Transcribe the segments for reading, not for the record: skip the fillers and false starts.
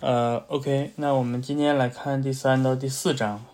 OK，那我们今天来看第3到第4章。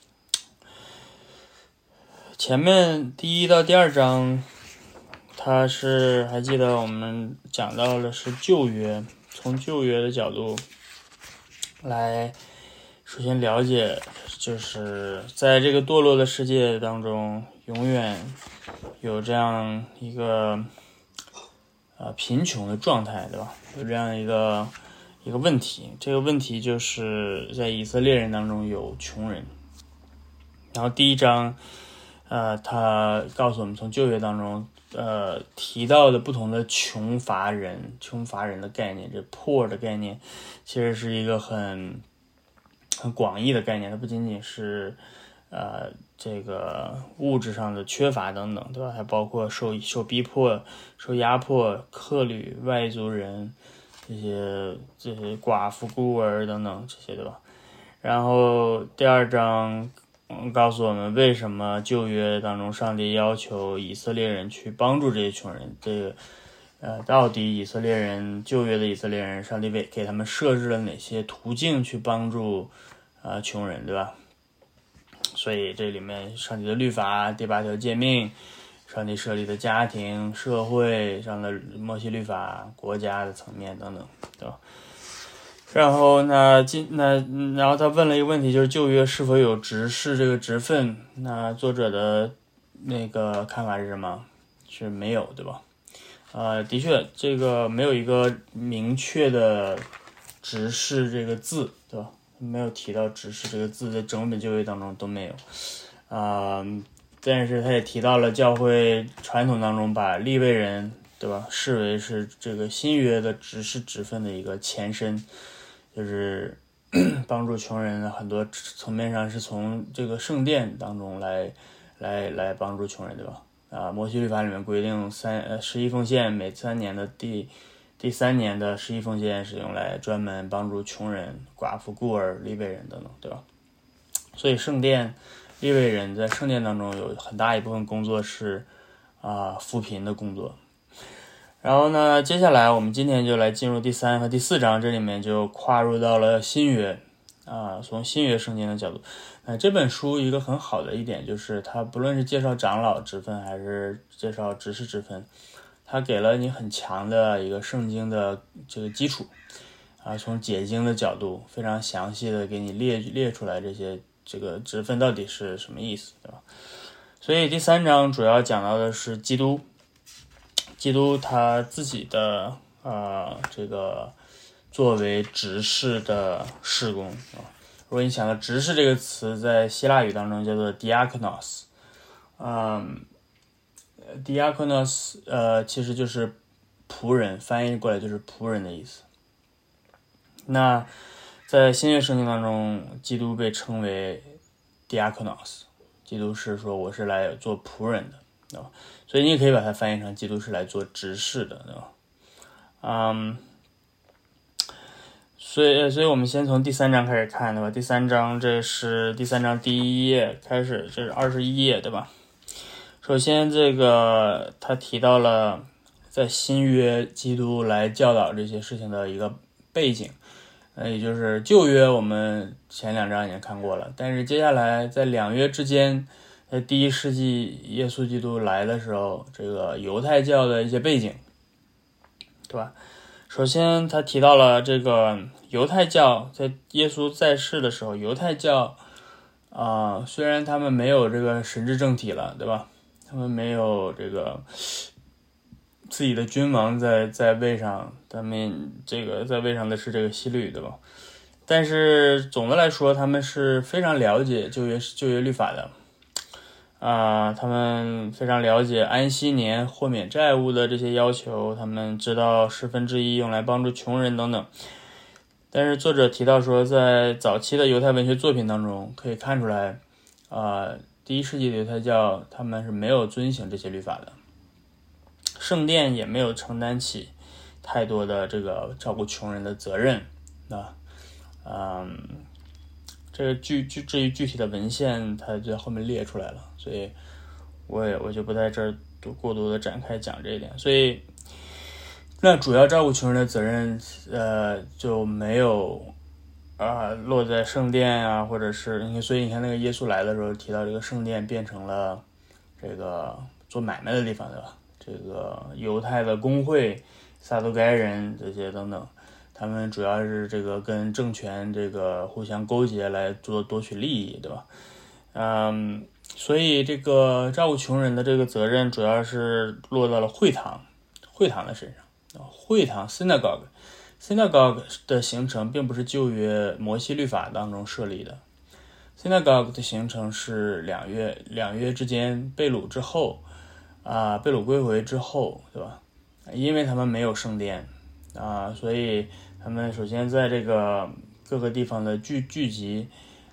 前面第1到第2章，它是还记得我们讲到的是旧约，从旧约的角度来首先了解，就是在这个堕落的世界当中，永远有这样一个贫穷的状态，对吧？有这样一个问题，这个问题就是在以色列人当中有穷人。然后第1章他告诉我们从旧约当中提到的不同的穷乏人的概念，这 poor 的概念其实是一个很广义的概念，它不仅仅是这个物质上的缺乏等等，对吧？还包括受逼迫、受压迫、客旅、外族人，这些寡妇、孤儿等等这些，对吧？然后第2章告诉我们为什么旧约当中上帝要求以色列人去帮助这些穷人。这个到底以色列人旧约的以色列人，上帝给他们设置了哪些途径去帮助穷人，对吧？所以这里面上帝的律法、第8条诫命，上帝设立的家庭、社会上的摩西律法、国家的层面等等，对吧？然后然后他问了一个问题，就是旧约是否有执事这个职分？那作者的那个看法是什么？是没有，对吧？的确，这个没有一个明确的执事这个字，对吧？没有提到执事这个字，在整本旧约当中都没有。但是他也提到了教会传统当中把利未人，对吧，视为是这个新约的执事职分的一个前身，就是帮助穷人的很多层面上是从这个圣殿当中来帮助穷人，对吧？摩西律法里面规定11奉献，每3年的第3年的11奉献是用来专门帮助穷人、寡妇、孤儿、利未人等等，对吧？所以圣殿利未人在圣殿当中有很大一部分工作是扶贫的工作。然后呢，接下来我们今天就来进入第3和第4章，这里面就跨入到了新约从新约圣经的角度。这本书一个很好的一点就是它不论是介绍长老职分还是介绍执事职分，它给了你很强的一个圣经的这个基础从解经的角度非常详细的给你列出来这个职分到底是什么意思，对吧？所以第3章主要讲到的是基督他自己的这个作为执事的事工如果你想到执事这个词在希腊语当中叫做 diakonos， diakonos 其实就是仆人，翻译过来就是仆人的意思。那在新约圣经当中，基督被称为 diakonos， 基督是说我是来做仆人的，对吧？所以你也可以把它翻译成基督是来做执事的，对吧？所以我们先从第3章开始看，对吧？第3章这是第3章第1页开始，这是21页，对吧？首先这个他提到了在新约基督来教导这些事情的一个背景，也就是旧约我们前2章已经看过了，但是接下来在2约之间，在第1世纪耶稣基督来的时候，这个犹太教的一些背景，对吧？首先他提到了这个犹太教在耶稣在世的时候，犹太教虽然他们没有这个神治政体了，对吧？他们没有这个自己的君王在位上，他们这个在位上的是这个希律，对吧？但是总的来说，他们是非常了解旧约律法的他们非常了解安息年豁免债务的这些要求，他们知道1/10用来帮助穷人等等。但是作者提到说，在早期的犹太文学作品当中可以看出来第1世纪的犹太教他们是没有遵行这些律法的，圣殿也没有承担起太多的这个照顾穷人的责任这个至于具体的文献它就在后面列出来了，所以我就不在这儿过多的展开讲这一点。所以那主要照顾穷人的责任就没有落在圣殿啊，或者是所以你看那个耶稣来的时候提到这个圣殿变成了这个做买卖的地方，对吧？这个犹太的公会、撒都该人这些等等，他们主要是这个跟政权这个互相勾结来夺取利益，对吧？所以这个照顾穷人的这个责任主要是落到了会堂的身上。会堂 synagogue 的形成并不是旧约摩西律法当中设立的， synagogue 的形成是两约之间被掳之后被掳归回之后，对吧？因为他们没有圣殿所以他们首先在这个各个地方的聚集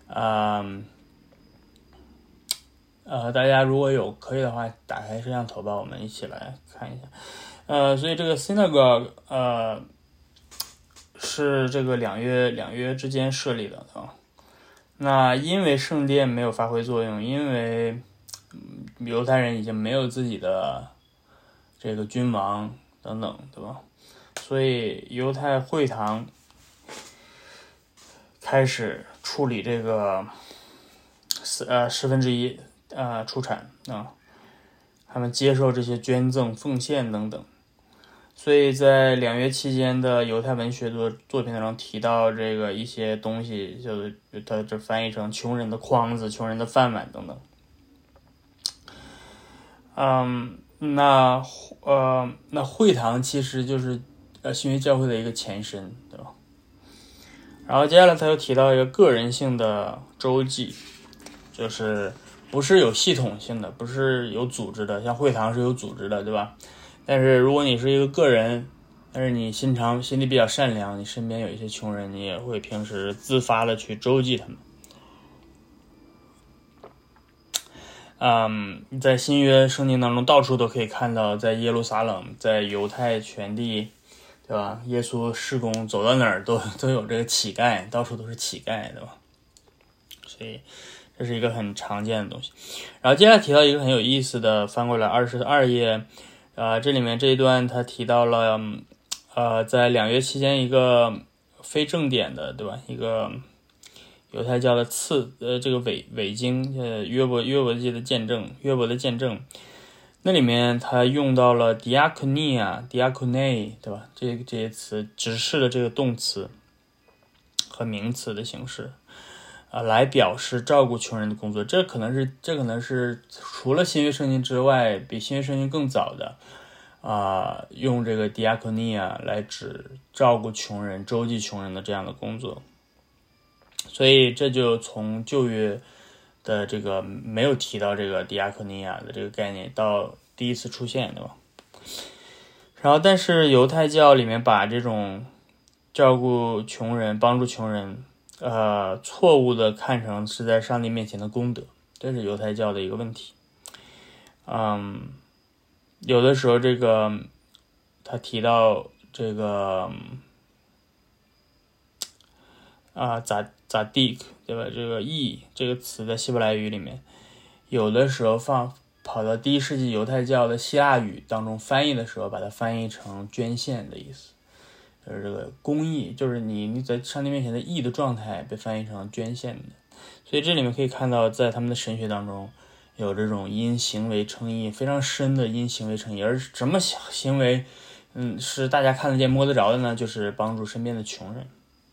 大家如果可以的话，打开摄像头吧，我们一起来看一下。所以这个 synagogue 是这个两约之间设立的那因为圣殿没有发挥作用，因为犹太人已经没有自己的这个君王等等，对吧？所以犹太会堂开始处理这个1/10出产他们接受这些捐赠、奉献等等。所以在两约期间的犹太文学作品当中提到这个一些东西，就是它这翻译成穷人的筐子、穷人的饭碗等等。那会堂其实就是新约教会的一个前身，对吧？然后接下来他又提到一个个人性的周记，就是不是有系统性的，不是有组织的，像会堂是有组织的，对吧？但是如果你是一个个人，但是你心地比较善良，你身边有一些穷人，你也会平时自发的去周济他们。在新约圣经当中到处都可以看到，在耶路撒冷，在犹太全地，对吧？耶稣事工走到哪儿都有这个乞丐，到处都是乞丐，对吧？所以这是一个很常见的东西。然后接下来提到一个很有意思的，翻过来22页，这里面这一段他提到了在两约期间一个非正典的，对吧？一个犹太教的这个伪经约伯的见证，那里面他用到了 diakonei 对吧？这些词指示了这个动词和名词的形式来表示照顾穷人的工作。这可能是除了新约圣经之外比新约圣经更早的用这个 diakonei 来指照顾穷人、周济穷人的这样的工作。所以这就从旧约的这个没有提到这个 diakonei 的这个概念到第一次出现，对吧？然后但是犹太教里面把这种照顾穷人、帮助穷人错误的看成是在上帝面前的功德，这是犹太教的一个问题。有的时候这个他提到这个Tzadik 对吧？这个义这个词在希伯来语里面，有的时候跑到第1世纪犹太教的希腊语当中翻译的时候，把它翻译成捐献的意思，就是这个公义，就是你在上帝面前的义的状态被翻译成捐献的。所以这里面可以看到，在他们的神学当中有这种因行为称义非常深的因行为称义，而什么行为是大家看得见摸得着的呢？就是帮助身边的穷人。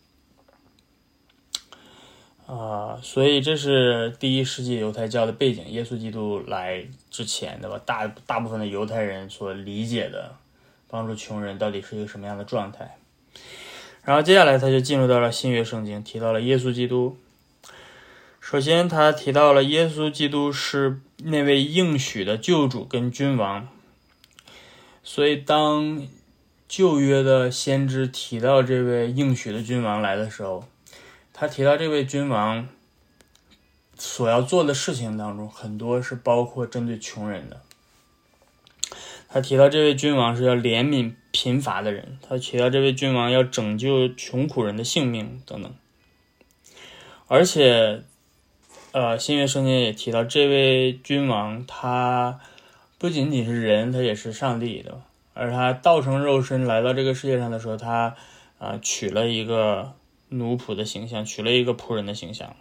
所以这是第1世纪犹太教的背景，耶稣基督来之前，对吧？大部分的犹太人所理解的帮助穷人到底是一个什么样的状态。然后接下来他就进入到了新约圣经，提到了耶稣基督。首先他提到了耶稣基督是那位应许的救主跟君王，所以当旧约的先知提到这位应许的君王来的时候，他提到这位君王所要做的事情当中，很多是包括针对穷人的。他提到这位君王是要怜悯贫乏的人，他提到这位君王要拯救穷苦人的性命等等。而且新约圣经也提到这位君王他不仅仅是人，他也是上帝的。而他道成肉身来到这个世界上的时候，他娶了一个奴仆的形象，取了一个仆人的形象。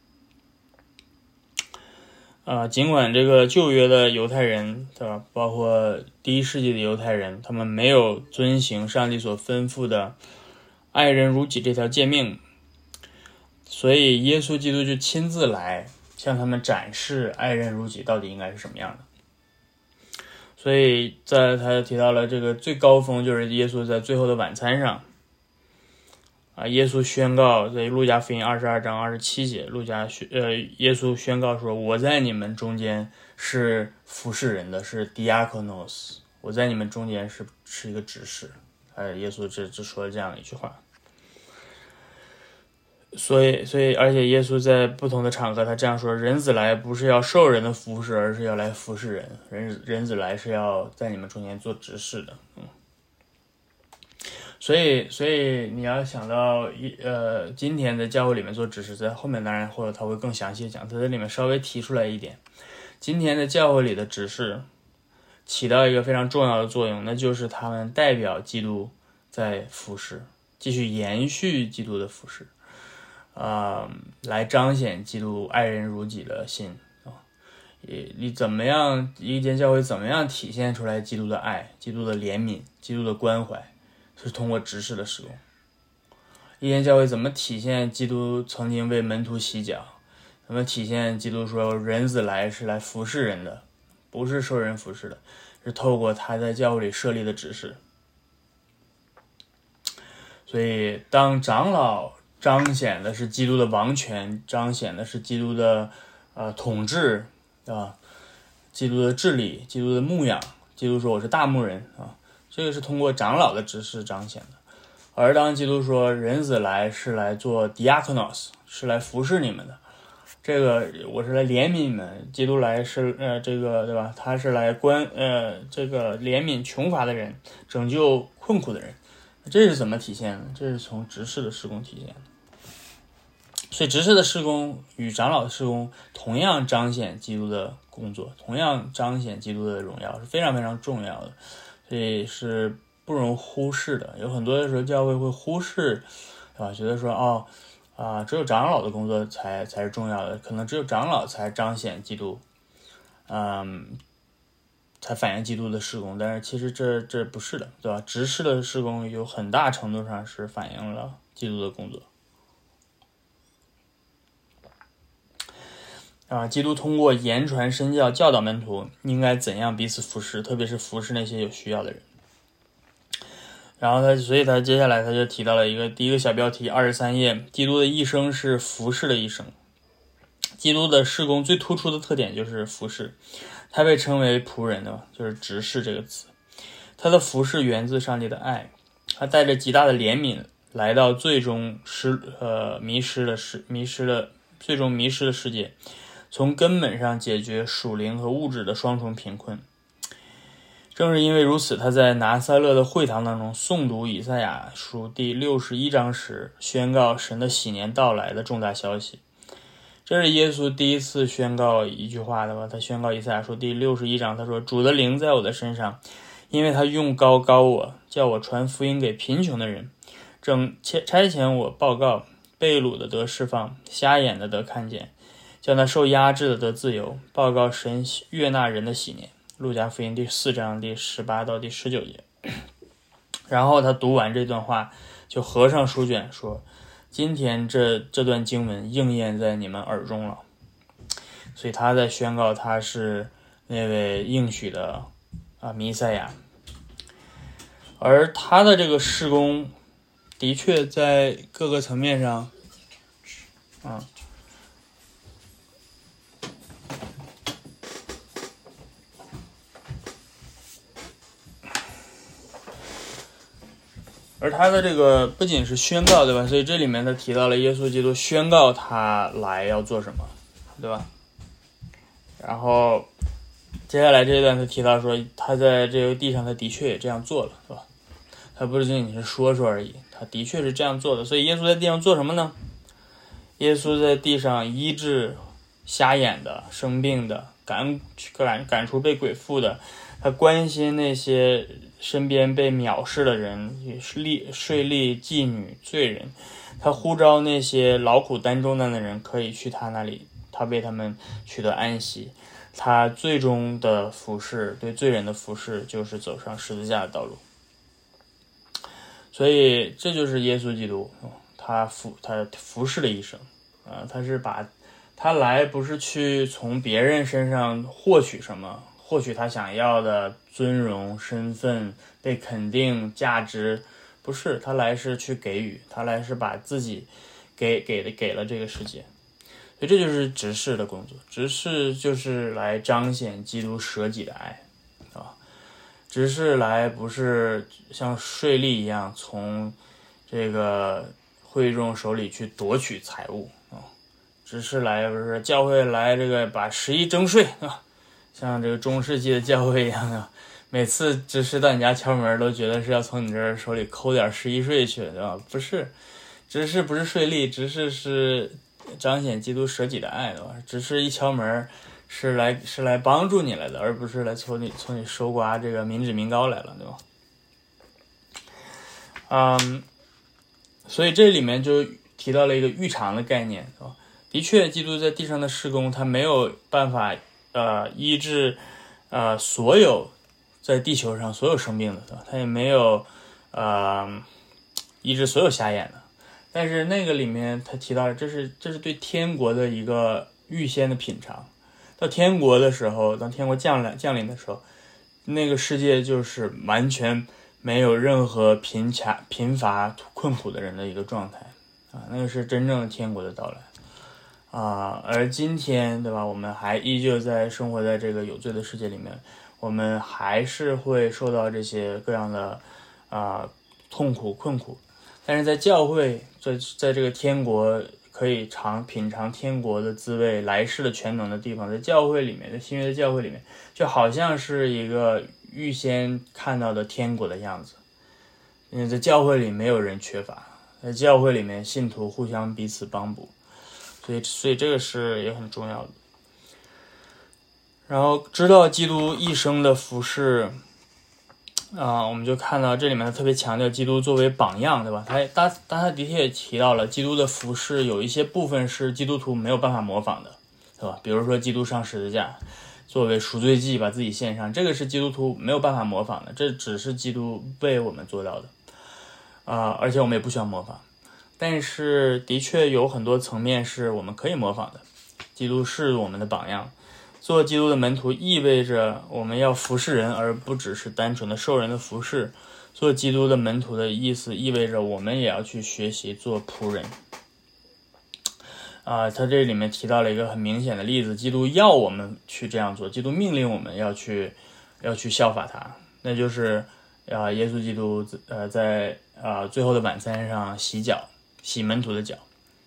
尽管这个旧约的犹太人，对吧，包括第一世纪的犹太人，他们没有遵行上帝所吩咐的爱人如己这条诫命，所以耶稣基督就亲自来向他们展示爱人如己到底应该是什么样的。所以他提到了这个最高峰，就是耶稣在最后的晚餐上耶稣宣告，在路加福音22章27节，耶稣宣告说，我在你们中间是服侍人的，是 diakonos， 我在你们中间是一个执事。耶稣只说了这样的一句话。所以而且耶稣在不同的场合他这样说，人子来不是要受人的服侍，而是要来服侍人，人子来是要在你们中间做执事的。所以你要想到今天的教会里面做执事，在后面当然或者他会更详细讲，他在里面稍微提出来一点，今天的教会里的执事起到一个非常重要的作用，那就是他们代表基督在服侍，继续延续基督的服侍，来彰显基督爱人如己的心。你怎么样，一间教会怎么样体现出来基督的爱、基督的怜悯、基督的关怀，是通过执事的施工。一间教会怎么体现基督曾经为门徒洗脚，怎么体现基督说人子来是来服侍人的，不是受人服侍的，是透过他在教会里设立的执事。所以当长老彰显的是基督的王权，彰显的是基督的统治基督的治理，基督的牧养，基督说我是大牧人这个是通过长老的指示彰显的。而当基督说人子来是来做 diakonos， 是来服侍你们的，这个我是来怜悯你们，基督来是这个对吧，他是来这个怜悯穷乏的人，拯救困苦的人。这是怎么体现的？这是从执事的事工体现的。所以执事的事工与长老的事工同样彰显基督的工作，同样彰显基督的荣耀，是非常非常重要的，所以是不容忽视的。有很多的时候教会会忽视觉得说只有长老的工作才是重要的，可能只有长老才彰显基督才反映基督的事工，但是其实这不是的，对吧？执事的事工有很大程度上是反映了基督的工作。基督通过言传身教教导门徒应该怎样彼此服侍，特别是服侍那些有需要的人。然后所以他接下来他就提到了第一个小标题23页，基督的一生是服侍的一生。基督的事工最突出的特点就是服侍，他被称为仆人的，就是执事这个词。他的服侍源自上帝的爱，他带着极大的怜悯来到最终迷失的世界，从根本上解决属灵和物质的双重贫困。正是因为如此，他在拿撒勒的会堂当中诵读以赛亚书第61章时，宣告神的喜年到来的重大消息。这是耶稣第一次宣告一句话的吧？他宣告以赛亚书第61章，他说：“主的灵在我的身上，因为他用膏膏我，叫我传福音给贫穷的人，正差遣我报告被掳的得释放，瞎眼的得看见，叫那受压制的得自由，报告神悦纳人的喜年。”路加福音第4章第18到第19节。然后他读完这段话，就合上书卷说：“今天这段经文应验在你们耳中了。”所以他在宣告他是那位应许的弥赛亚。而他的这个事工的确在各个层面上而他的这个不仅是宣告，对吧？所以这里面他提到了耶稣基督宣告他来要做什么，对吧？然后接下来这一段他提到说，他在这个地上他的确也这样做了，对吧？他不是仅仅是说说而已，他的确是这样做的。所以耶稣在地上做什么呢？耶稣在地上医治瞎眼的、生病的，赶出被鬼附的， 他关心那些身边被藐视的人，税吏、妓女、罪人，他呼召那些劳苦担重担的人可以去他那里，他为他们取得安息。他最终的服侍，对罪人的服侍，就是走上十字架的道路。所以这就是耶稣基督，他服侍的一生他是把他来不是去从别人身上获取什么，获取他想要的尊荣、身份、被肯定、价值，不是，他来是去给予，他来是把自己给了这个世界。所以这就是执事的工作，执事就是来彰显基督舍己的爱执事来不是像税吏一样从这个会众手里去夺取财物执事来不是教会来这个把11征税像这个中世纪的教会一样每次执事到你家敲门都觉得是要从你这儿手里抠点11税去，对吧？不是，执事不是税吏，执事是彰显基督舍己的爱，对吧？执事一敲门是来帮助你来的，而不是来从你收刮这个民脂民膏来了，对吧？所以这里面就提到了一个预尝的概念，对吧？的确，基督在地上的事工，他没有办法医治所有在地球上所有生病的，对吧？他也没有医治所有瞎眼的。但是那个里面他提到了，这是对天国的一个预先的品尝。到天国的时候，当天国降临的时候，那个世界就是完全没有任何贫乏困苦的人的一个状态那个是真正的天国的到来而今天，对吧？我们还依旧在生活在这个有罪的世界里面，我们还是会受到这些各样的痛苦困苦。但是在教会，在这个天国可以品尝天国的滋味、来世的全能的地方，在教会里面，在新约的教会里面，就好像是一个预先看到的天国的样子。因为在教会里没有人缺乏，在教会里面信徒互相彼此帮补，所以这个是也很重要的。然后知道基督一生的服事我们就看到这里面他特别强调基督作为榜样，对吧？他的确也提到了基督的服事有一些部分是基督徒没有办法模仿的，对吧？比如说基督上十字架作为赎罪祭把自己献上，这个是基督徒没有办法模仿的，这只是基督为我们做到的而且我们也不需要模仿。但是的确有很多层面是我们可以模仿的，基督是我们的榜样。做基督的门徒意味着我们要服侍人，而不只是单纯的受人的服侍。做基督的门徒的意思意味着我们也要去学习做仆人他这里面提到了一个很明显的例子，基督要我们去这样做，基督命令我们要去效法他，那就是耶稣基督在最后的晚餐上洗门徒的脚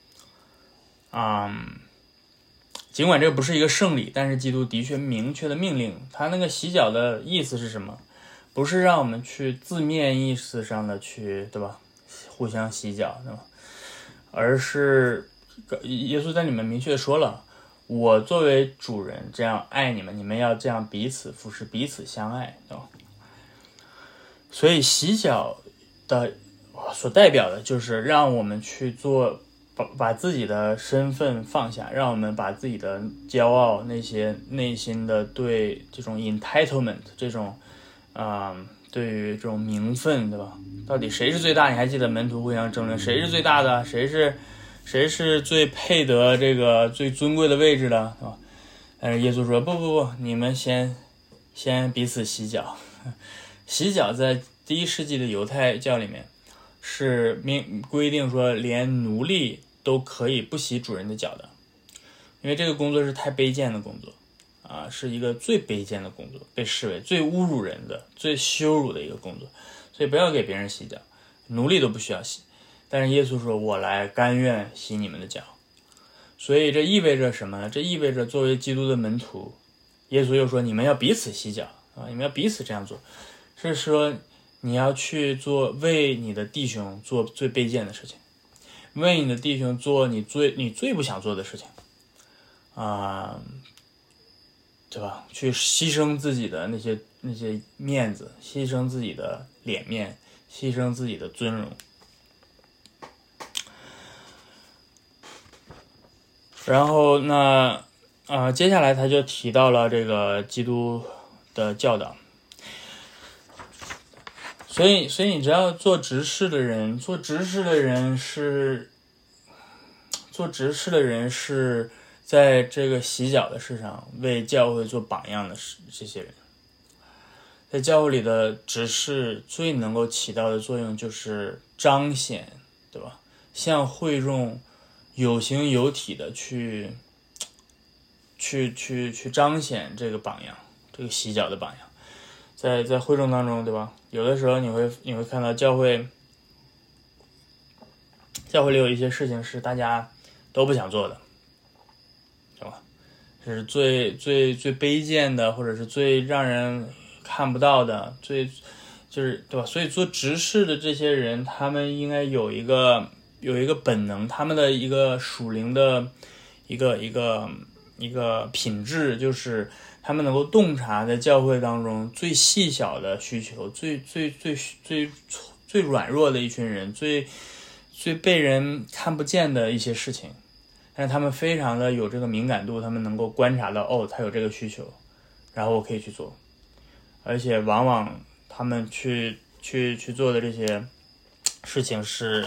尽管这个不是一个圣礼，但是基督的确明确的命令，他那个洗脚的意思是什么？不是让我们去字面意思上的去，对吧？互相洗脚，对吧？而是耶稣在里面明确说了，我作为主人这样爱你们，你们要这样彼此服侍，彼此相爱，对吧？所以洗脚的所代表的就是让我们去做。把自己的身份放下，让我们把自己的骄傲那些内心的对这种 entitlement 这种对于这种名分，对吧？到底谁是最大？你还记得门徒互相争论谁是最大的，谁是最配得这个最尊贵的位置的，对吧？但是耶稣说不，你们先彼此洗脚。洗脚在第一世纪的犹太教里面是规定说连奴隶都可以不洗主人的脚的，因为这个工作是太卑贱的工作是一个最卑贱的工作，被视为最侮辱人的、最羞辱的一个工作，所以不要给别人洗脚，奴隶都不需要洗。但是耶稣说我来甘愿洗你们的脚，所以这意味着什么呢？这意味着作为基督的门徒，耶稣又说你们要彼此洗脚你们要彼此这样做，是说你要去为你的弟兄做最卑贱的事情，为你的弟兄做你最不想做的事情对吧？去牺牲自己的那些面子，牺牲自己的脸面，牺牲自己的尊荣。然后接下来他就提到了这个基督的教导。所以你知道做执事的人是在这个洗脚的事上为教会做榜样的这些人。在教会里的执事最能够起到的作用就是彰显，对吧？向会众有形有体的去彰显这个榜样，这个洗脚的榜样。在会众当中，对吧？有的时候你会看到教会里有一些事情是大家都不想做的，对吧？是最卑贱的，或者是最让人看不到的，就是对吧？所以做执事的这些人，他们应该有一个本能，他们的一个属灵的一个品质，就是他们能够洞察在教会当中最细小的需求，最软弱的一群人，最被人看不见的一些事情，但是他们非常的有这个敏感度，他们能够观察到他有这个需求，然后我可以去做，而且往往他们去做的这些事情是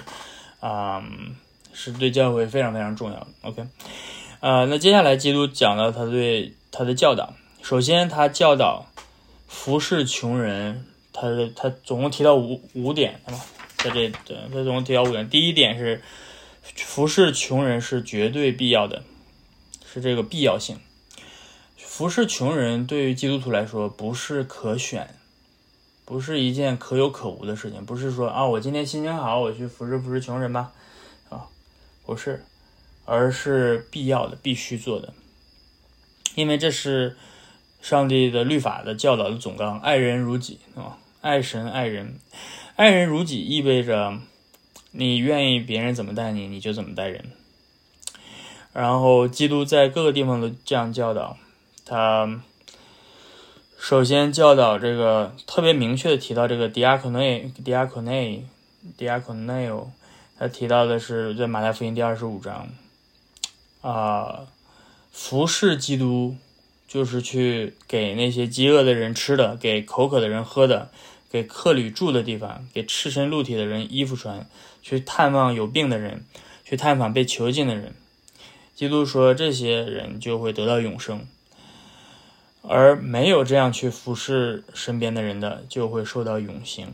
对教会非常非常重要的。 OK， 那接下来基督讲到他的教导。首先他教导服侍穷人，他总共提到五点，对吧？他总共提到5点。第一点是服侍穷人是绝对必要的，是这个必要性。服侍穷人对于基督徒来说不是可选，不是一件可有可无的事情，不是说我今天心情好，我去服侍穷人吧，不是，而是必要的，必须做的。因为这是上帝的律法的教导的总纲，爱人如己，爱神爱人。爱人如己意味着你愿意别人怎么待你，你就怎么待人。然后基督在各个地方都这样教导。他首先教导这个，特别明确的提到这个 diakoneo， 他提到的是在马太福音第25章服侍基督就是去给那些饥饿的人吃的，给口渴的人喝的，给客旅住的地方，给赤身露体的人衣服穿，去探望有病的人，去探访被囚禁的人。基督说这些人就会得到永生，而没有这样去服侍身边的人的就会受到永刑。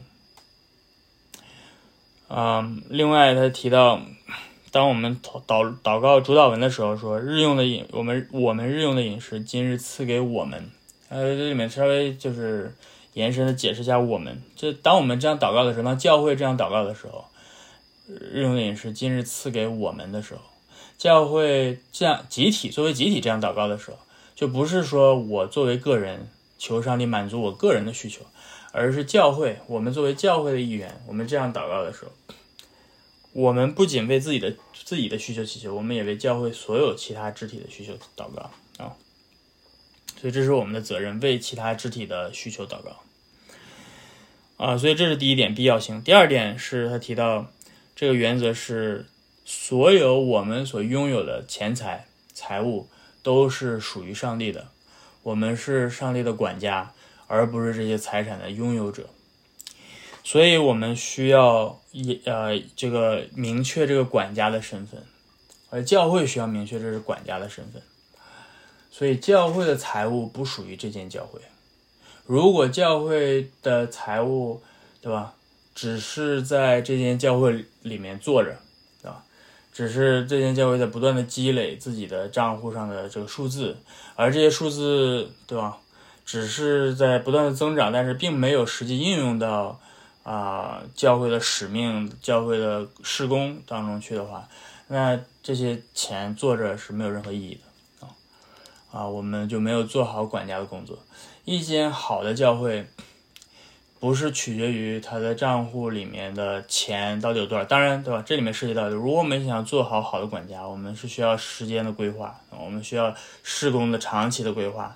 另外他提到，当我们祷告主祷文的时候说，我们日用的饮食今日赐给我们。这里面稍微就是延伸的解释一下我们。当我们这样祷告的时候，当教会这样祷告的时候，日用的饮食今日赐给我们的时候，教会这样作为集体这样祷告的时候，就不是说我作为个人求上帝满足我个人的需求，而是我们作为教会的一员，我们这样祷告的时候，我们不仅为自己的需求祈求，我们也为教会所有其他肢体的需求祷告所以这是我们的责任，为其他肢体的需求祷告所以这是第一点，必要性。第二点是他提到这个原则是所有我们所拥有的钱财财物都是属于上帝的，我们是上帝的管家，而不是这些财产的拥有者。所以我们需要这个明确这个管家的身份，而教会需要明确这是管家的身份。所以教会的财物不属于这间教会。如果教会的财物，对吧，只是在这间教会里面坐着，对吧，只是这间教会在不断的积累自己的账户上的这个数字，而这些数字，对吧，只是在不断的增长，但是并没有实际应用到教会的使命、教会的事工当中去的话，那这些钱坐着是没有任何意义的我们就没有做好管家的工作。一间好的教会不是取决于他的账户里面的钱到底有多少，当然，对吧，这里面涉及到的，如果我们想做好的管家，我们是需要时间的规划，我们需要事工的长期的规划，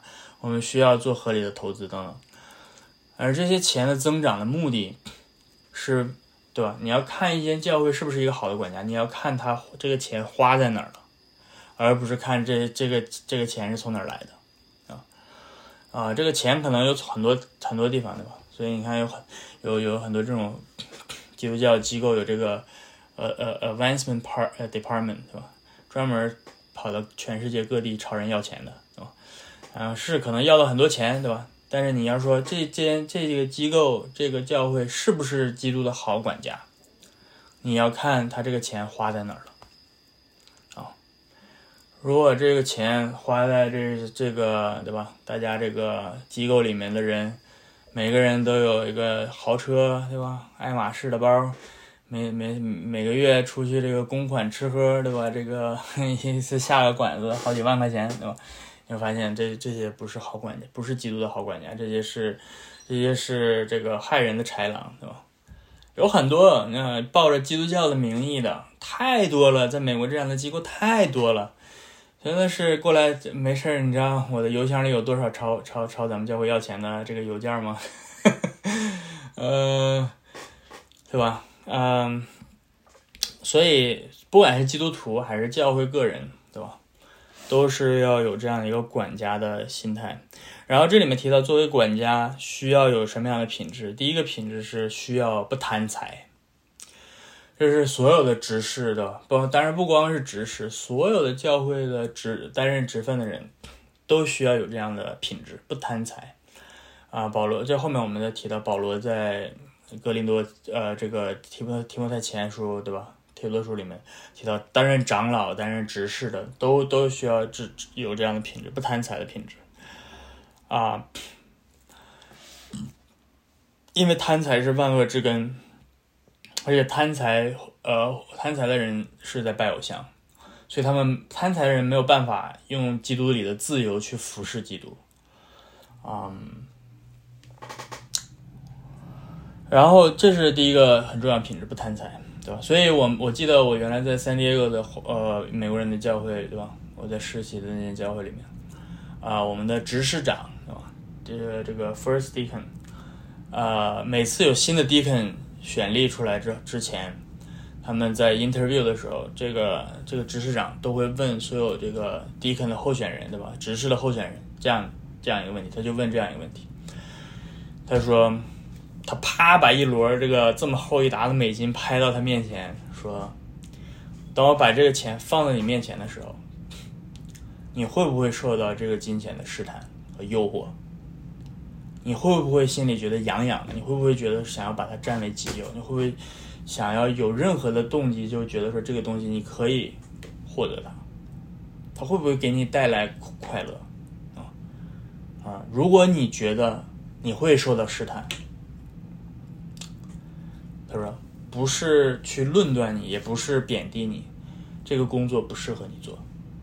我们需要做合理的投资等等。而这些钱的增长的目的是，对吧？你要看一间教会是不是一个好的管家，你要看他这个钱花在哪儿了，而不是看这个钱是从哪儿来的这个钱可能有很多地方，对吧？所以你看有很多这种基督教机构有这个advancement department， 对吧？专门跑到全世界各地朝人要钱的，对吧？是可能要到很多钱，对吧？但是你要说这个机构这个教会是不是基督的好管家，你要看他这个钱花在哪儿了如果这个钱花在这个对吧？大家这个机构里面的人，每个人都有一个豪车，对吧？爱马仕的包，每个月出去这个公款吃喝，对吧？这个一次下个馆子好几万块钱，对吧？你会发现这些不是好管家，不是基督的好管家，这些是这个害人的豺狼，对吧？有很多抱着基督教的名义的太多了，在美国这样的机构太多了，真的是过来没事你知道我的邮箱里有多少朝咱们教会要钱的这个邮件吗？对吧？所以不管是基督徒还是教会个人，对吧？都是要有这样的一个管家的心态。然后这里面提到作为管家需要有什么样的品质，第一个品质是需要不贪财，这是所有的执事的，当然不光是执事，所有的教会的担任职分的人都需要有这样的品质，不贪财保罗这后面我们再提到保罗在哥林多这个提摩太前书，对吧？提多书里面提到担任长老担任执事的都需要有这样的品质，不贪财的品质因为贪财是万恶之根，而且贪财的人是在拜偶像，所以他们贪财的人没有办法用基督里的自由去服侍基督然后这是第一个很重要的品质，不贪财，对吧？所以我记得我原来在San Diego的美国人的教会，对吧？我在实习的那间教会里面我们的执事长，对吧？这个 first deacon每次有新的 deacon 选立出来之前，他们在 interview 的时候，这个执事长都会问所有这个 deacon 的候选人，对吧？执事的候选人这样一个问题，他就问这样一个问题，他说他啪把一摞这么厚一沓的美金拍到他面前，说当我把这个钱放在你面前的时候，你会不会受到这个金钱的试探和诱惑？你会不会心里觉得痒痒的？你会不会觉得想要把它占为己有？你会不会想要有任何的动机，就觉得说这个东西你可以获得它会不会给你带来快乐如果你觉得你会受到试探，他说不是去论断你，也不是贬低你，这个工作不适合你做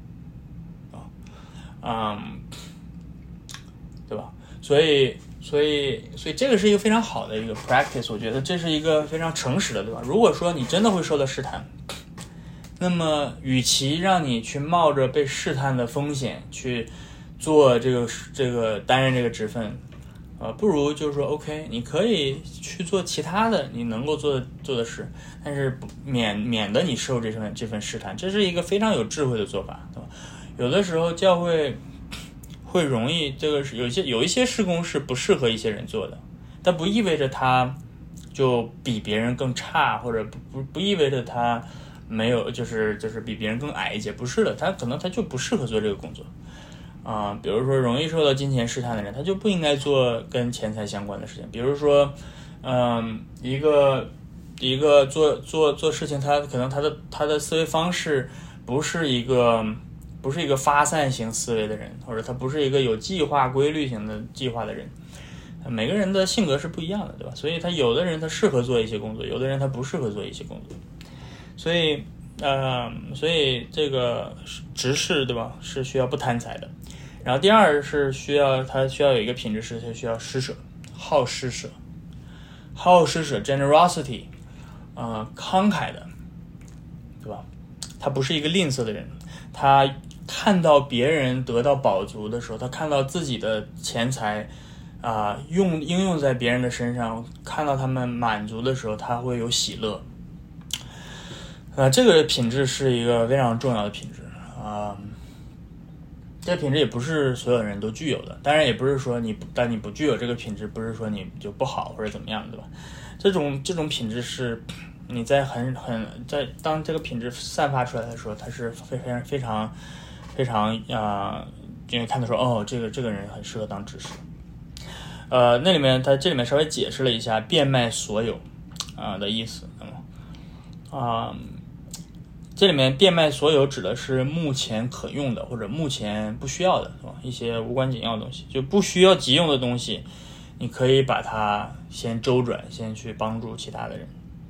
对吧？所以这个是一个非常好的一个 practice， 我觉得这是一个非常诚实的，对吧？如果说你真的会受到试探，那么与其让你去冒着被试探的风险去做这个担任这个职分不如就是说 OK， 你可以去做其他的你能够做的事，但是免得你受这份试探，这是一个非常有智慧的做法，对吧？有的时候教会会容易这个有一些事工是不适合一些人做的，但不意味着他就比别人更差，或者不意味着他没有就是比别人更矮一截，不是的，他可能他就不适合做这个工作比如说容易受到金钱试探的人，他就不应该做跟钱财相关的事情。比如说一个做事情，他可能他的思维方式不是一个发散型思维的人，或者他不是一个有计划规律型的计划的人，每个人的性格是不一样的，对吧？所以他有的人他适合做一些工作，有的人他不适合做一些工作，所以这个执事，对吧，是需要不贪财的。然后第二是他需要有一个品质，是他需要施舍，好施舍 generosity 慷慨的，对吧？他不是一个吝啬的人，他看到别人得到饱足的时候，他看到自己的钱财应用在别人的身上，看到他们满足的时候，他会有喜乐。这个品质是一个非常重要的品质这个品质也不是所有人都具有的，当然也不是说但你不具有这个品质，不是说你就不好或者怎么样，对吧？这种品质是你在当这个品质散发出来的时候，它是非常因为看得出这个人很适合当执事。他这里面稍微解释了一下变卖所有的意思。这里面变卖所有指的是目前可用的或者目前不需要的，是吧？一些无关紧要的东西，就不需要急用的东西，你可以把它先周转，先去帮助其他的人，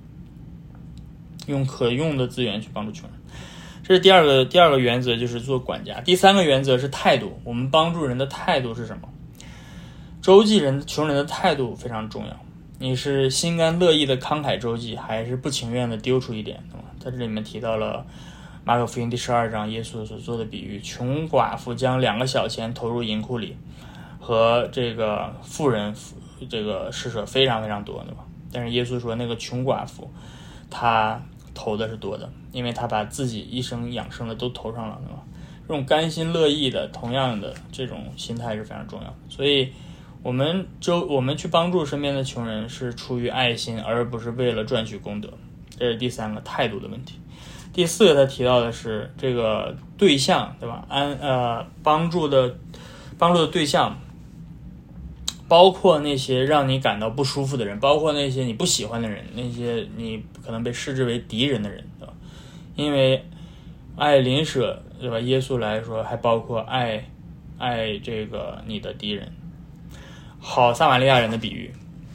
用可用的资源去帮助穷人。这是第二个原则，就是做管家。第三个原则是态度，我们帮助人的态度是什么？周济穷人的态度非常重要。你是心甘乐意的慷慨周济，还是不情愿的丢出一点？在这里面提到了马可福音第12章耶稣所做的比喻，穷寡妇将2个小钱投入银库里，和这个富人这个施舍非常非常多，对吧？但是耶稣说那个穷寡妇他投的是多的，因为他把自己一生养生的都投上了，对吧？这种甘心乐意的同样的这种心态是非常重要的。所以我们去帮助身边的穷人是出于爱心，而不是为了赚取功德。这是第三个态度的问题。第四个他提到的是这个对象，对吧？帮助的对象包括那些让你感到不舒服的人，包括那些你不喜欢的人，那些你可能被视之为敌人的人，对吧？因为爱邻舍，对吧？耶稣来说还包括爱这个你的敌人。好撒玛利亚人的比喻，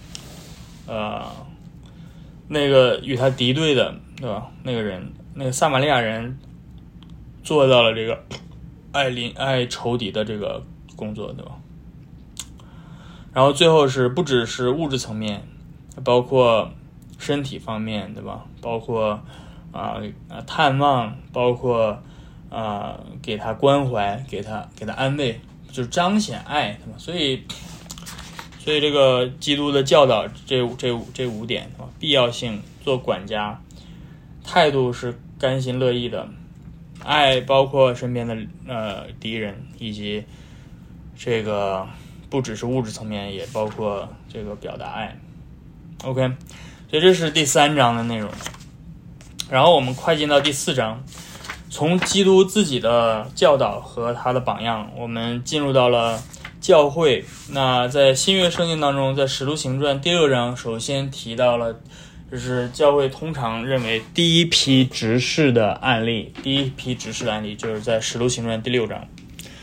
那个与他敌对的，对吧？那个撒玛利亚人做到了这个爱仇敌的这个工作，对吧？然后最后是不只是物质层面，包括身体方面，对吧？包括探望，包括给他关怀，给他安慰，就是彰显爱，对吧？所以这个基督的教导这5点，必要性，做管家，态度是甘心乐意的，爱包括身边的敌人，以及这个不只是物质层面，也包括这个表达爱。OK， 所以这是第3章的内容。然后我们快进到第4章，从基督自己的教导和他的榜样，我们进入到了教会。那在新约圣经当中，在使徒行传第6章首先提到了，就是教会通常认为第一批执事的案例就是在使徒行传第6章。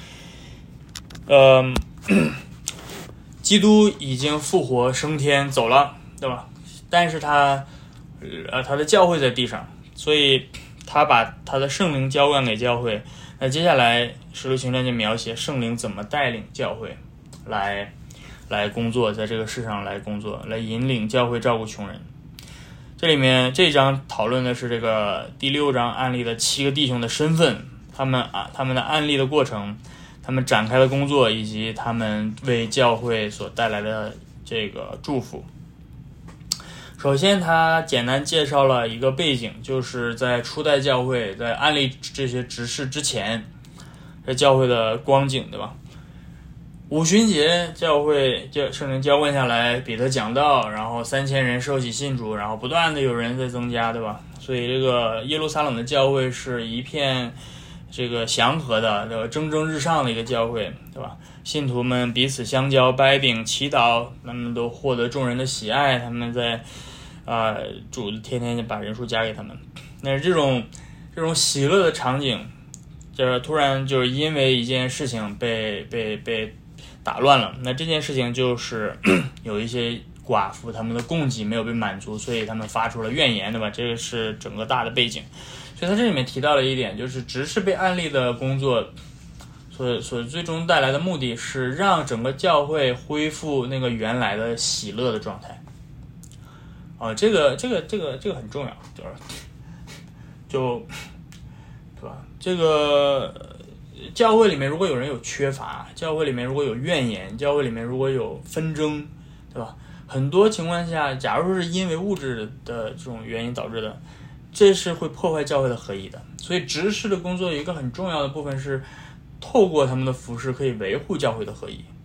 基督已经复活升天走了，对吧？但是他的教会在地上，所以他把他的圣灵浇灌给教会。那接下来使徒行传就描写圣灵怎么带领教会来工作，在这个世上来工作，来引领教会照顾穷人。这里面这一章讨论的是这个第6章案例的7个弟兄的身份，他们的案例的过程，他们展开的工作，以及他们为教会所带来的这个祝福。首先他简单介绍了一个背景，就是在初代教会在案例这些执事之前，这教会的光景，对吧？五旬节教会圣灵浇灌下来，彼得讲道，然后3000人受洗信主，然后不断的有人在增加，对吧？所以这个耶路撒冷的教会是一片这个祥和的，对吧？蒸蒸日上的一个教会，对吧？信徒们彼此相交，掰饼祈祷，他们都获得众人的喜爱，他们在主天天就把人数加给他们。但是这种喜乐的场景，就是突然就是因为一件事情被打乱了。那这件事情就是有一些寡妇他们的供给没有被满足，所以他们发出了怨言，对吧？这个是整个大的背景。所以他这里面提到了一点，就是执事被案例的工作所最终带来的目的是让整个教会恢复那个原来的喜乐的状态。这个很重要，对吧？这个教会里面如果有人有缺乏，教会里面如果有怨言，教会里面如果有纷争，对吧？很多情况下，假如说是因为物质的这种原因导致的，这是会破坏教会的合一的。所以执事的工作有一个很重要的部分是透过他们的服事可以维护教会的合一，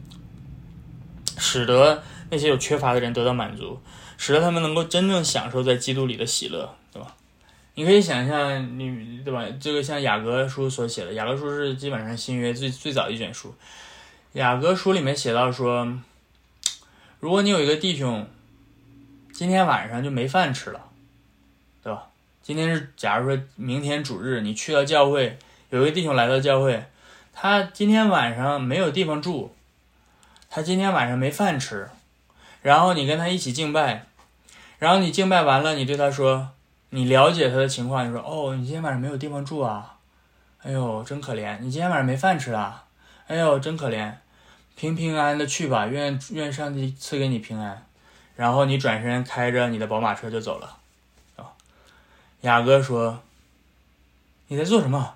使得那些有缺乏的人得到满足，使得他们能够真正享受在基督里的喜乐，对吧？你可以想象，对吧？这个像雅各书所写的，雅各书是基本上新约最早一卷书。雅各书里面写到说，如果你有一个弟兄，今天晚上就没饭吃了，对吧？今天是假如说明天主日，你去到教会，有一个弟兄来到教会，他今天晚上没有地方住，他今天晚上没饭吃，然后你跟他一起敬拜，然后你敬拜完了，你对他说，你了解他的情况，你说哦，你今天晚上没有地方住啊，哎呦真可怜，你今天晚上没饭吃啊，哎呦真可怜，平平安安的去吧，愿上帝赐给你平安。然后你转身开着你的宝马车就走了。雅各说，你在做什么？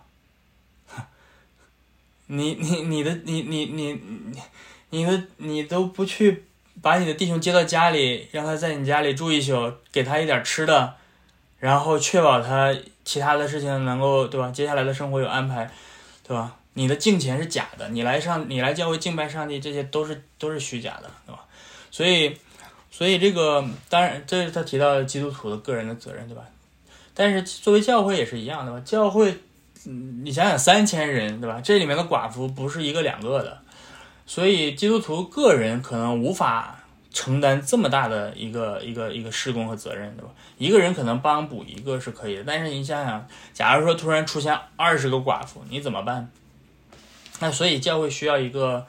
你都不去把你的弟兄接到家里，让他在你家里住一宿，给他一点吃的，然后确保他其他的事情能够，对吧？接下来的生活有安排，对吧？你的敬虔是假的，你来教会敬拜上帝，这些都是虚假的，对吧？所以这个当然，这是他提到的基督徒的个人的责任，对吧？但是作为教会也是一样的吧？教会，你想想3000人，对吧？这里面的寡妇不是一个两个的，所以基督徒个人可能无法承担这么大的一个事工和责任，对吧？一个人可能帮补一个是可以的，但是你想想，假如说突然出现20个寡妇，你怎么办？那所以教会需要一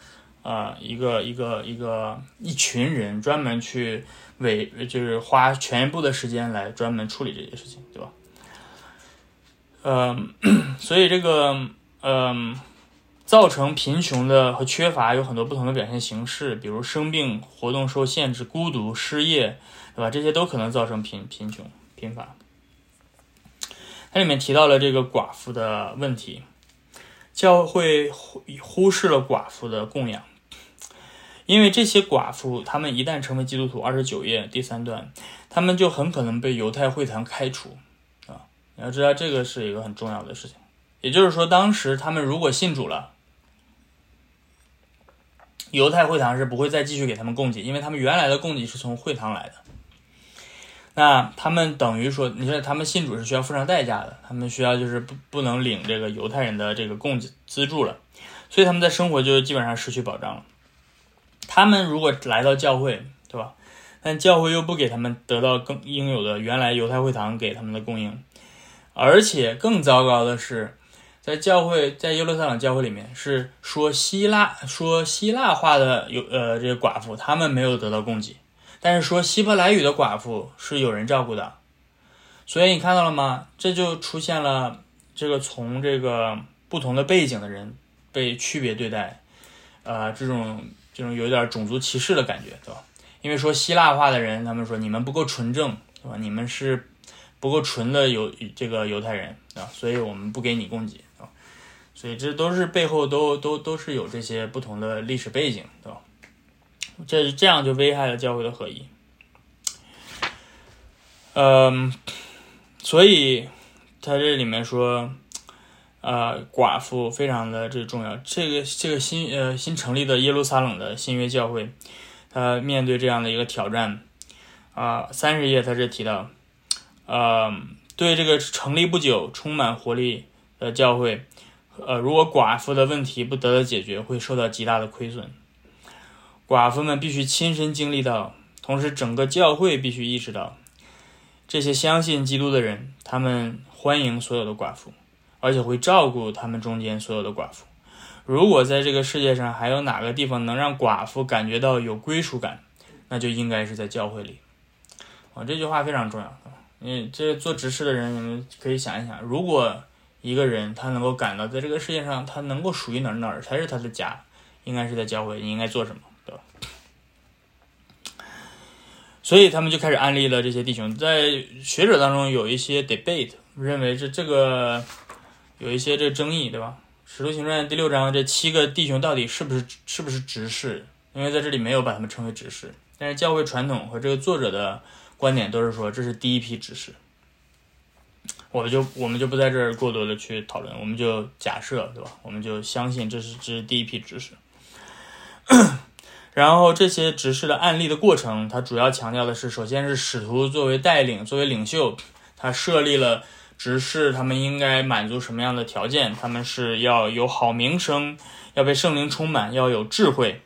群人专门去就是花全部的时间来专门处理这些事情，对吧？所以这个造成贫穷的和缺乏有很多不同的表现形式，比如生病、活动受限制、孤独、失业，对吧？这些都可能造成贫穷贫乏。它里面提到了这个寡妇的问题，教会忽视了寡妇的供养，因为这些寡妇他们一旦成为基督徒，29页第3段，他们就很可能被犹太会堂开除啊！你要知道这个是一个很重要的事情，也就是说，当时他们如果信主了，犹太会堂是不会再继续给他们供给，因为他们原来的供给是从会堂来的。那他们等于说，你说他们信主是需要付上代价的，他们需要就是不能领这个犹太人的这个供给资助了，所以他们在生活就基本上失去保障了。他们如果来到教会，对吧？但教会又不给他们得到更应有的原来犹太会堂给他们的供应，而且更糟糕的是，在耶路撒冷教会里面是说希腊话的这个寡妇，他们没有得到供给，但是说希伯来语的寡妇是有人照顾的。所以你看到了吗？这就出现了这个从这个不同的背景的人被区别对待，这种有点种族歧视的感觉，对吧？因为说希腊话的人，他们说你们不够纯正，对吧？你们是不够纯的这个犹太人啊，所以我们不给你供给啊。所以这都是背后都是有这些不同的历史背景，对吧？这样就危害了教会的合一。所以他这里面说，寡妇非常的这重要。这个新成立的耶路撒冷的新约教会，面对这样的一个挑战，30页他这提到，对这个成立不久、充满活力的教会，如果寡妇的问题不得到解决，会受到极大的亏损。寡妇们必须亲身经历到，同时整个教会必须意识到，这些相信基督的人，他们欢迎所有的寡妇，而且会照顾他们中间所有的寡妇。如果在这个世界上还有哪个地方能让寡妇感觉到有归属感，那就应该是在教会里。这句话非常重要。这做执事的人，你们可以想一想，如果一个人他能够感到在这个世界上他能够属于哪儿才是他的家，应该是在教会，你应该做什么，对吧？所以他们就开始安利了这些弟兄。在学者当中有一些 debate 认为这个有一些这争议，对吧？ 使徒行传第6章这7个弟兄到底是不是执事？因为在这里没有把他们称为执事，但是教会传统和这个作者的观点都是说这是第一批执事。我们就不在这儿过多的去讨论，我们就假设，对吧？我们就相信这是第一批执事。然后这些执事的案例的过程，它主要强调的是，首先是使徒作为带领、作为领袖，他设立了执事他们应该满足什么样的条件，他们是要有好名声，要被圣灵充满，要有智慧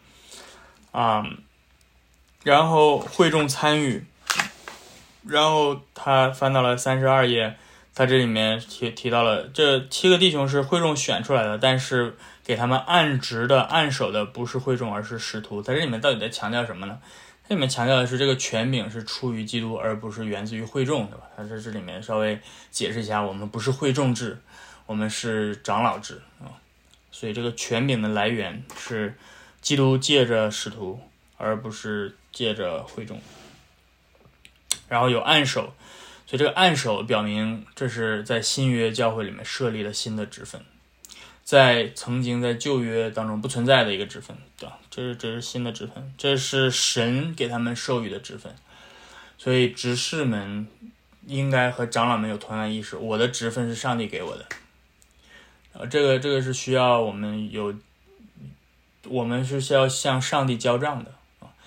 然后会众参与。然后他翻到了32页，他这里面提到了这7个弟兄是会众选出来的，但是给他们按职的按手的不是会众，而是使徒。在这里面到底在强调什么呢？这里面强调的是这个权柄是出于基督，而不是源自于会众，对吧？他在这里面稍微解释一下，我们不是会众制，我们是长老制所以这个权柄的来源是基督借着使徒，而不是借着会众。然后有按手，所以这个按手表明这是在新约教会里面设立了新的职分，曾经在旧约当中不存在的一个职分，对吧？这是新的职分，这是神给他们授予的职分。所以执事们应该和长老们有同样的意识，我的职分是上帝给我的。这个是需要我们是需要向上帝交账的。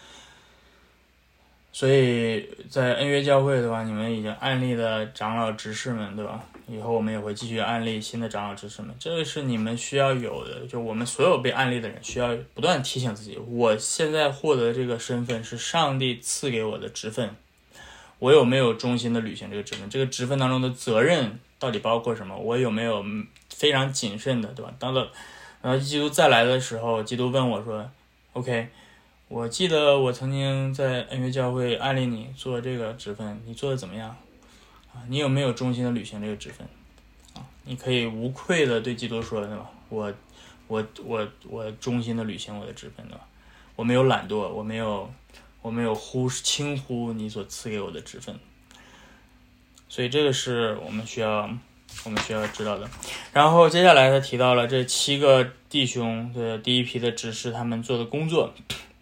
所以在恩约教会，对吧？你们已经案例的长老执事们，对吧？以后我们也会继续案例新的长老执事们，这个是你们需要有的。就我们所有被案例的人需要不断提醒自己，我现在获得的这个身份是上帝赐给我的职分，我有没有忠心的履行这个职分？这个职分当中的责任到底包括什么？我有没有非常谨慎的，对吧？然后基督再来的时候，基督问我说 OK，我记得我曾经在恩约教会案例你做这个职分，你做的怎么样你有没有忠心的履行这个职分你可以无愧的对基督说，对吧？我忠心的履行我的职分，对吧？我没有懒惰，我没有轻忽你所赐给我的职分。所以这个是我们需要知道的。然后接下来他提到了这7个弟兄的第一批的执事他们做的工作。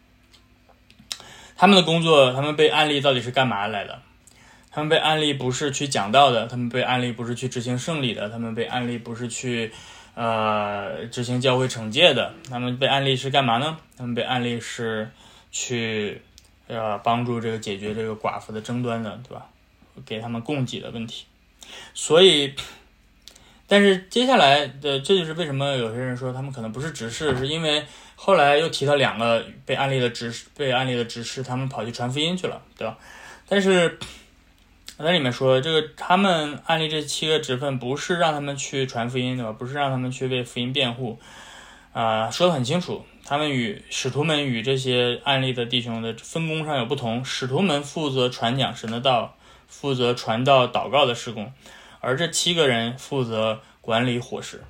他们的工作，他们被案例到底是干嘛来的？他们被案例不是去讲道的，他们被案例不是去执行圣礼的，他们被案例不是去执行教会惩戒的，他们被案例是干嘛呢？他们被案例是去帮助这个解决这个寡妇的争端的，对吧？给他们供给的问题。所以但是接下来的，这就是为什么有些人说他们可能不是执事，是因为后来又提到2个被案例的执事，他们跑去传福音去了，对吧？但是在里面说，这个他们案例这7个职分不是让他们去传福音，对吧？不是让他们去为福音辩护，说得很清楚，使徒们与这些案例的弟兄的分工上有不同。使徒们负责传讲神的道，负责传道祷告的事工，而这7个人负责管理伙食。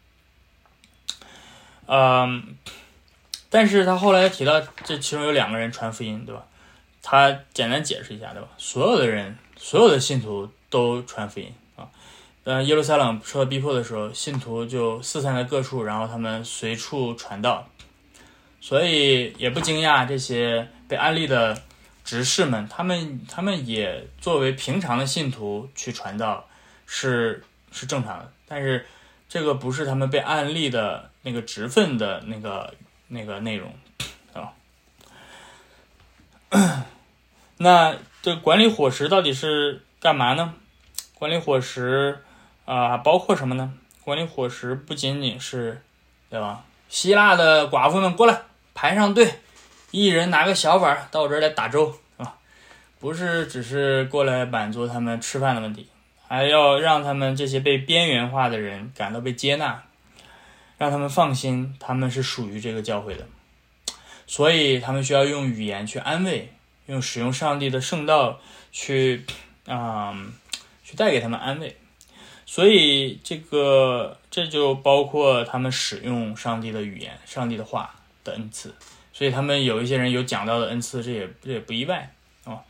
但是他后来提到这其中有2个人传福音，对吧？他简单解释一下，对吧？所有的信徒都传福音耶路撒冷受到逼迫的时候，信徒就四散在各处，然后他们随处传道。所以也不惊讶，这些被案例的执事们，他们也作为平常的信徒去传道是正常的，但是这个不是他们被案例的那个职分的那个内容那这管理伙食到底是干嘛呢？管理伙食包括什么呢？管理伙食不仅仅是，对吧？希腊的寡妇们过来排上队，一人拿个小碗到我这儿来打粥，不是只是过来满足他们吃饭的问题，还要让他们这些被边缘化的人感到被接纳，让他们放心他们是属于这个教会的。所以他们需要用语言去安慰，使用上帝的圣道去带给他们安慰。所以这就包括他们使用上帝的语言、上帝的话的恩赐。所以他们有一些人有讲道的恩赐，这也不意外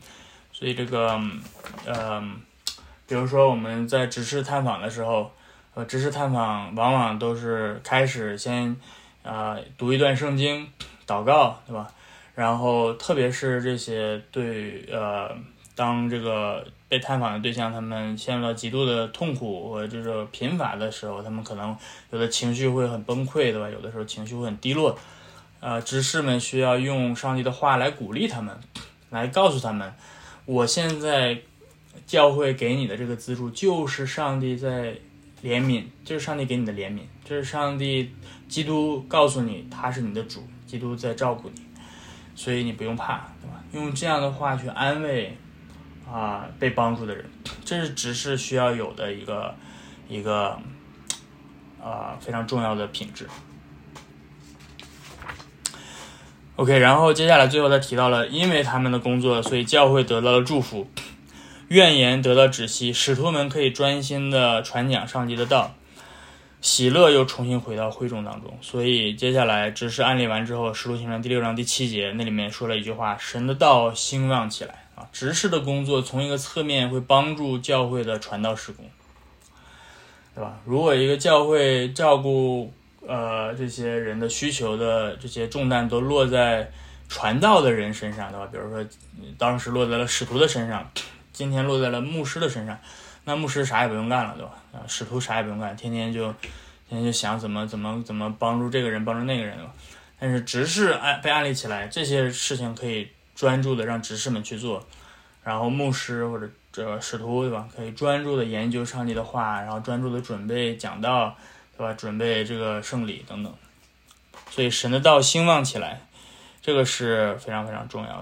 所以比如说我们在执事探访的时候知识探访往往都是开始先读一段圣经，祷告，对吧？然后特别是这些当这个被探访的对象他们陷入到极度的痛苦和这个贫乏的时候，他们可能有的情绪会很崩溃，对吧？有的时候情绪会很低落，执事们需要用上帝的话来鼓励他们，来告诉他们，我现在教会给你的这个资助就是上帝在怜悯，这是上帝给你的怜悯，这是上帝基督告诉你他是你的主，基督在照顾你，所以你不用怕，对吧？用这样的话去安慰被帮助的人，这是执事需要有的一个非常重要的品质。OK， 然后接下来最后他提到了，因为他们的工作，所以教会得到了祝福，怨言得到止息，使徒们可以专心的传讲上帝的道，喜乐又重新回到会众当中。所以接下来执事案例完之后，使徒行传第6章第7节那里面说了一句话，神的道兴旺起来啊，执事的工作从一个侧面会帮助教会的传道事工，对吧？如果一个教会照顾这些人的需求的这些重担都落在传道的人身上，对吧？比如说当时落在了使徒的身上，今天落在了牧师的身上，那牧师啥也不用干了，对吧？使徒啥也不用干，天天就想怎么帮助这个人帮助那个人，对吧？但是执事被案例起来，这些事情可以专注的让执事们去做，然后牧师或者这个使徒，对吧？可以专注的研究上帝的话，然后专注的准备讲道，对吧？准备这个圣礼等等。所以神的道兴旺起来，这个是非常非常重要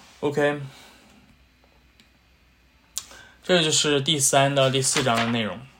的。OK， 这就是第3到第4章的内容。